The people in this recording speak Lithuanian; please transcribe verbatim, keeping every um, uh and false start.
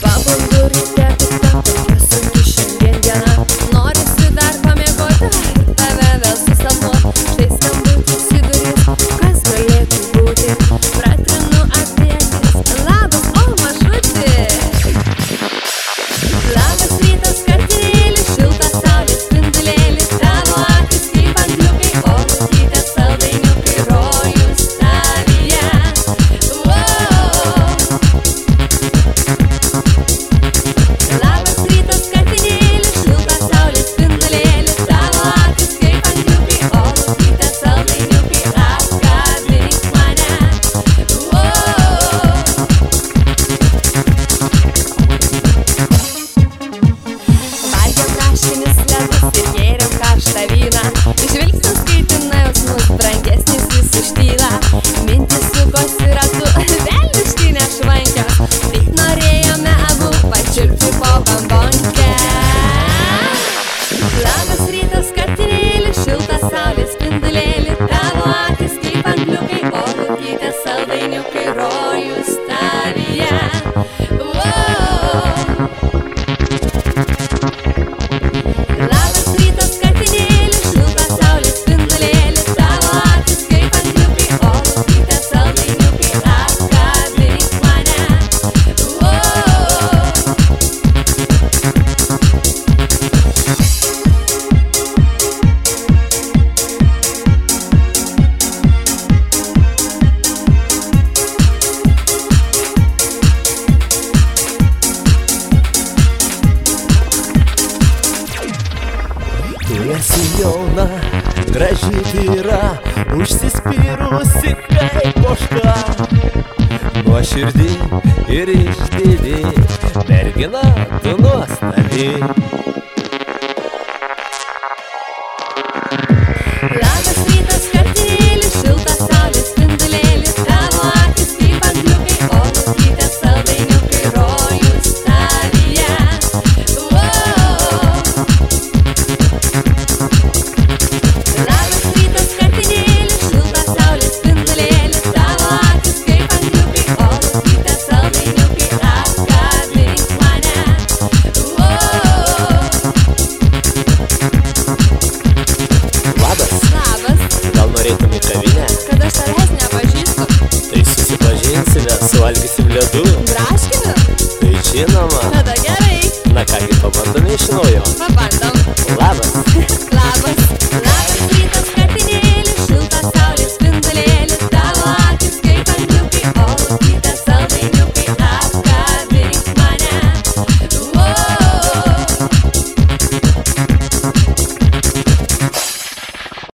Pabundu ryte, tik tam tokia sunki šiandien diena. Norisi dar pamiegoti, tave vėl susapnuot. Štai skambutis į duris, kas galėtų būti. Pratrinu akis, labas, o mažutė. Labas rytas, katinėlis, šiltas saulės spindulėlis. Tavo akis kaip angliukai, o lūkytės saldainiukai, rojus tavyje. Labas rytas, katinėlis, šiltas saulės spindulėlis. Tavo akis kaip angliukai, o lūkytės saldainiukai, apkabink mane. Valgėm rašinius ledus ir gėrėm karštą vyną. Žvilgsnis kaitina jausmus, brangesnis jis užtyla. Mintis sukosi ratu, velniškai švankios. Tik norėjome abu pačiulpti po bambonkę. Labas rytas, katinėlis, šiltas saulės spindulėlis. Tavo akis kaip angliukai, o lūkytės saldainiukai, rojus tavyje. Labas rytas, katinėlis, šiltas saulės spindulėlis. Tavo akis kaip angliukai, o lūkytės saldainiukai, apkabink mane. Tu esi jauna, graži tyra, užsispyrusi kaip ožka. Nuoširdi ir išdidi, mergina tu nuostabi. Labas rytas, katinėlis, šiltas saulės spindulėlis. Tavo akis kaip angliukai, o lūkytės saldainiukai, rojus tavyje. Labas rytas, katinėlis, šiltas saulės spindulėlis. Tavo akis kaip angliukai, o lūkytės saldainiukai, apkabink mane. Labas, Labas, gal norėtum į kavinę? kad aš tavęs nepažįstu. Tai susipažinsime, suvalgysim ledų. Braškiniu? Tai žinoma. Tada gerai, Na kągi, pabandome iš naujo. pabandom. Labas,